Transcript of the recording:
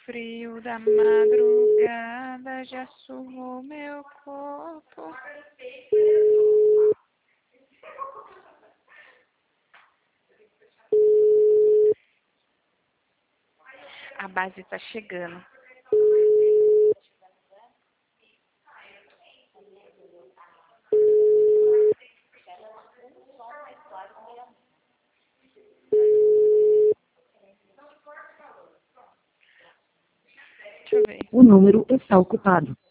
frio da madrugada já surrou meu corpo. A base tá chegando. Deixa eu ver. O número está ocupado.